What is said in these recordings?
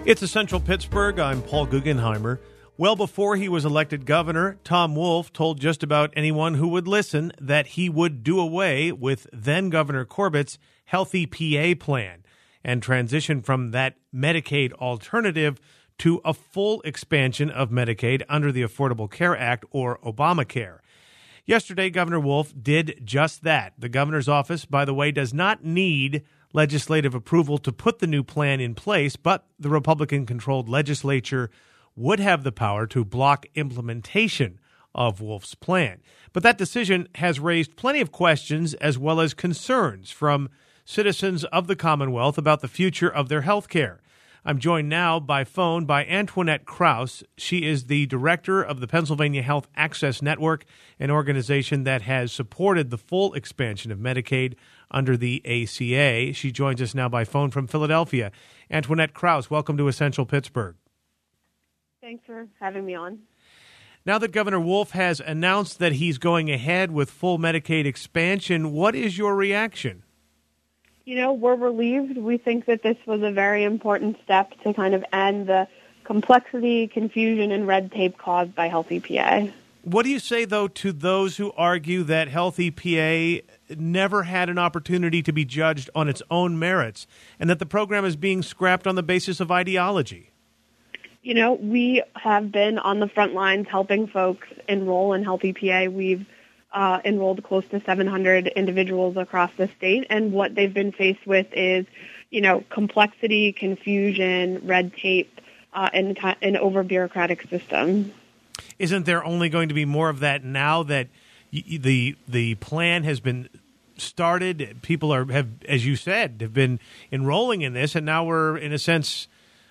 It's Essential Pittsburgh. I'm Paul Guggenheimer. Well before he was elected governor, Tom Wolf told just about anyone who would listen that he would do away with then-Governor Corbett's Healthy PA plan and transition from that Medicaid alternative to a full expansion of Medicaid under the Affordable Care Act, or Obamacare. Yesterday, Governor Wolf did just that. The governor's office, by the way, does not need legislative approval to put the new plan in place, but the Republican-controlled legislature would have the power to block implementation of Wolf's plan. But that decision has raised plenty of questions as well as concerns from citizens of the Commonwealth about the future of their health care. I'm joined now by phone by Antoinette Krause. She is the director of the Pennsylvania Health Access Network, an organization that has supported the full expansion of Medicaid under the ACA. She joins us now by phone from Philadelphia. Antoinette Krause, welcome to Essential Pittsburgh. Thanks for having me on. Now that Governor Wolf has announced that he's going ahead with full Medicaid expansion, what is your reaction? You know, we're relieved. We think that this was a very important step to kind of end the complexity, confusion, and red tape caused by Healthy PA. What do you say, though, to those who argue that Healthy PA never had an opportunity to be judged on its own merits and that the program is being scrapped on the basis of ideology? You know, we have been on the front lines helping folks enroll in Healthy PA. We've enrolled close to 700 individuals across the state, and what they've been faced with is, you know, complexity, confusion, red tape, and an over-bureaucratic system. Isn't there only going to be more of that now that the plan has been started? People have, as you said, have been enrolling in this, and now we're, in a sense,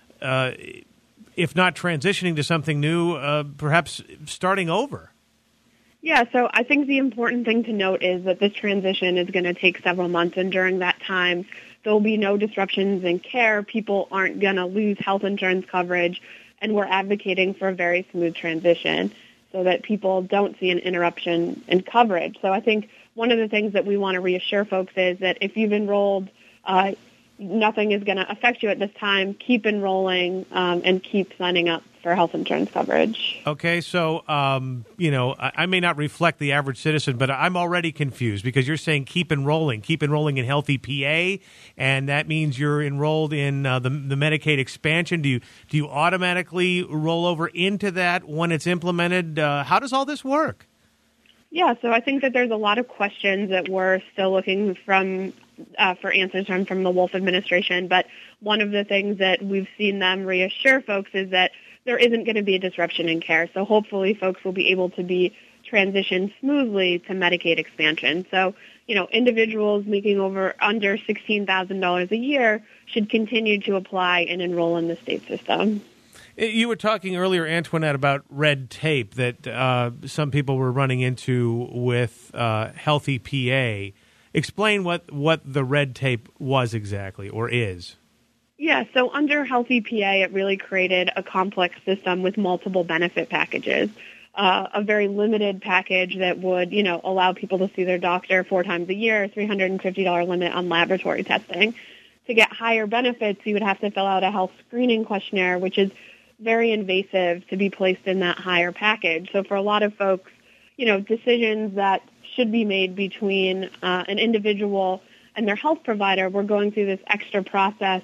if not transitioning to something new, perhaps starting over. Yeah, so I think the important thing to note is that this transition is going to take several months, and during that time, there will be no disruptions in care. People aren't going to lose health insurance coverage, and we're advocating for a very smooth transition so that people don't see an interruption in coverage. So I think one of the things that we want to reassure folks is that if you've enrolled, nothing is going to affect you at this time. Keep enrolling and keep signing up for health insurance coverage. Okay, so, I may not reflect the average citizen, but I'm already confused because you're saying keep enrolling in Healthy PA, and that means you're enrolled in the Medicaid expansion. Do you automatically roll over into that when it's implemented? How does all this work? Yeah, so I think that there's a lot of questions that we're still looking for answers from the Wolf administration, but one of the things that we've seen them reassure folks is that there isn't going to be a disruption in care. So hopefully folks will be able to be transitioned smoothly to Medicaid expansion. So, you know, individuals making under $16,000 a year should continue to apply and enroll in the state system. You were talking earlier, Antoinette, about red tape that some people were running into with Healthy PA. Explain what the red tape was exactly, or is. Yeah, so under Healthy PA, it really created a complex system with multiple benefit packages. A very limited package that would, you know, allow people to see their doctor 4 times a year, $350 limit on laboratory testing. To get higher benefits, you would have to fill out a health screening questionnaire, which is very invasive to be placed in that higher package. So for a lot of folks, you know, decisions that should be made between an individual and their health provider, we're going through this extra process,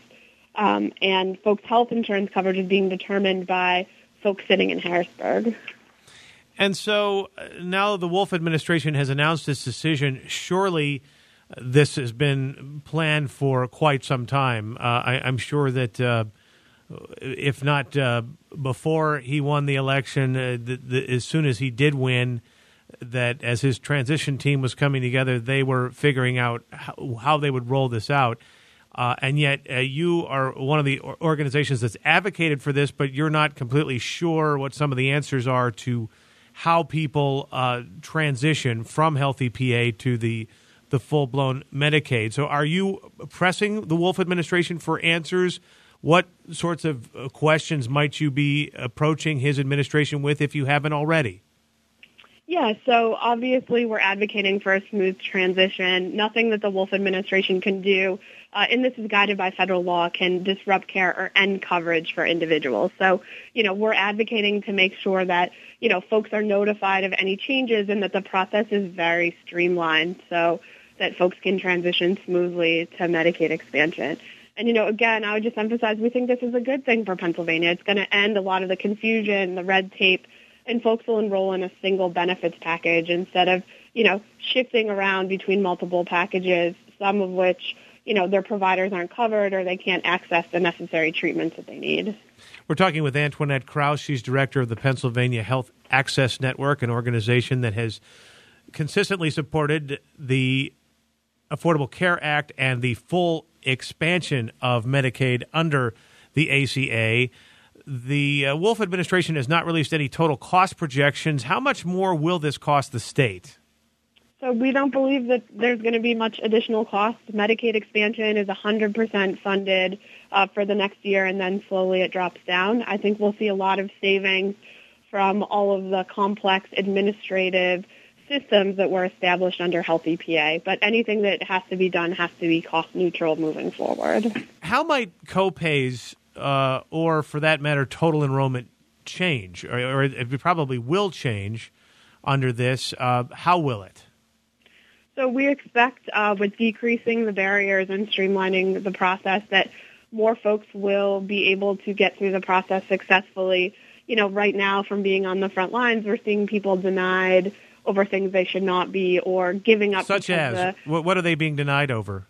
and folks' health insurance coverage is being determined by folks sitting in Harrisburg. And so now the Wolf administration has announced this decision. Surely this has been planned for quite some time. I'm sure that if not before he won the election, as soon as he did win, that as his transition team was coming together, they were figuring out how they would roll this out. And yet you are one of the organizations that's advocated for this, but you're not completely sure what some of the answers are to how people transition from Healthy PA to the full-blown Medicaid. So are you pressing the Wolf administration for answers? What sorts of questions might you be approaching his administration with if you haven't already? Yeah, so obviously we're advocating for a smooth transition. Nothing that the Wolf administration can do, and this is guided by federal law, can disrupt care or end coverage for individuals. So, we're advocating to make sure that, folks are notified of any changes and that the process is very streamlined so that folks can transition smoothly to Medicaid expansion. And, again, I would just emphasize we think this is a good thing for Pennsylvania. It's going to end a lot of the confusion, the red tape, and folks will enroll in a single benefits package instead of, shifting around between multiple packages, some of which, their providers aren't covered or they can't access the necessary treatments that they need. We're talking with Antoinette Krause. She's director of the Pennsylvania Health Access Network, an organization that has consistently supported the Affordable Care Act and the full expansion of Medicaid under the ACA. The Wolf administration has not released any total cost projections. How much more will this cost the state? So we don't believe that there's going to be much additional cost. Medicaid expansion is 100% funded for the next year, and then slowly it drops down. I think we'll see a lot of savings from all of the complex administrative systems that were established under Health EPA. But anything that has to be done has to be cost neutral moving forward. How might copays or, for that matter, total enrollment change? Or it probably will change under this. How will it? So we expect with decreasing the barriers and streamlining the process that more folks will be able to get through the process successfully. Right now from being on the front lines, we're seeing people denied over things they should not be or giving up. Such as? What are they being denied over?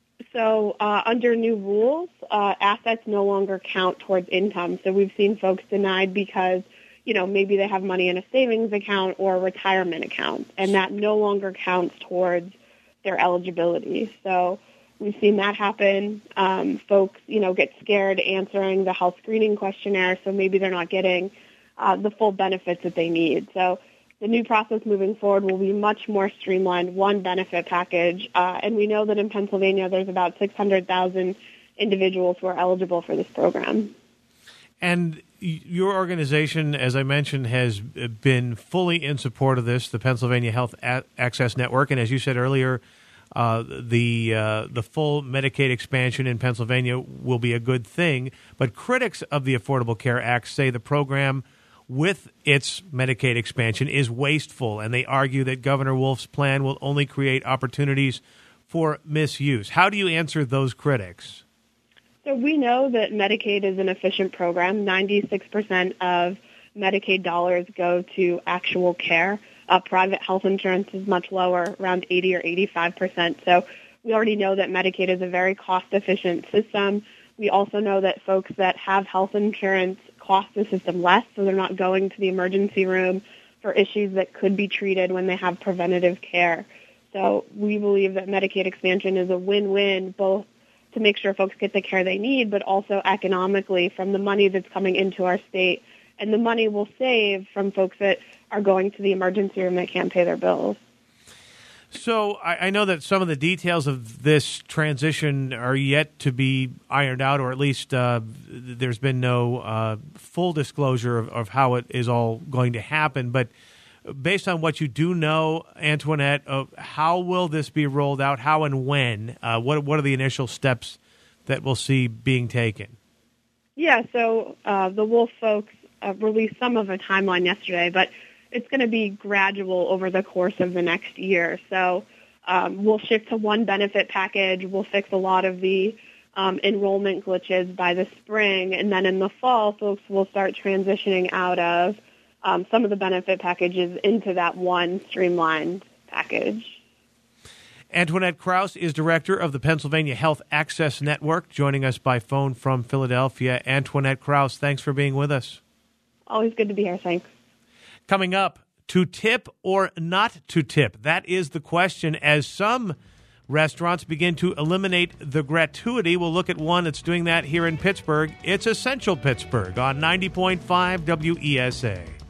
So under new rules, assets no longer count towards income. So we've seen folks denied because, maybe they have money in a savings account or a retirement account, and that no longer counts towards their eligibility. So we've seen that happen. Folks, get scared answering the health screening questionnaire, so maybe they're not getting the full benefits that they need. So the new process moving forward will be much more streamlined, one benefit package, and we know that in Pennsylvania there's about 600,000 individuals who are eligible for this program. And your organization, as I mentioned, has been fully in support of this, the Pennsylvania Health Access Network, and as you said earlier, the full Medicaid expansion in Pennsylvania will be a good thing, but critics of the Affordable Care Act say the program with its Medicaid expansion is wasteful, and they argue that Governor Wolf's plan will only create opportunities for misuse. How do you answer those critics? So we know that Medicaid is an efficient program. 96% of Medicaid dollars go to actual care. Private health insurance is much lower, around 80 or 85%. So we already know that Medicaid is a very cost-efficient system. We also know that folks that have health insurance cost the system less, so they're not going to the emergency room for issues that could be treated when they have preventative care. So we believe that Medicaid expansion is a win-win, both to make sure folks get the care they need, but also economically from the money that's coming into our state and the money we'll save from folks that are going to the emergency room that can't pay their bills. So I know that some of the details of this transition are yet to be ironed out, or at least there's been no full disclosure of how it is all going to happen. But based on what you do know, Antoinette, how will this be rolled out? How and when? What are the initial steps that we'll see being taken? Yeah, so the Wolf folks released some of a timeline yesterday, but it's going to be gradual over the course of the next year. So we'll shift to one benefit package. We'll fix a lot of the enrollment glitches by the spring, and then in the fall, folks will start transitioning out of some of the benefit packages into that one streamlined package. Antoinette Krause is director of the Pennsylvania Health Access Network, joining us by phone from Philadelphia. Antoinette Krause, thanks for being with us. Always good to be here. Thanks. Coming up, to tip or not to tip? That is the question. As some restaurants begin to eliminate the gratuity, we'll look at one that's doing that here in Pittsburgh. It's Essential Pittsburgh on 90.5 WESA.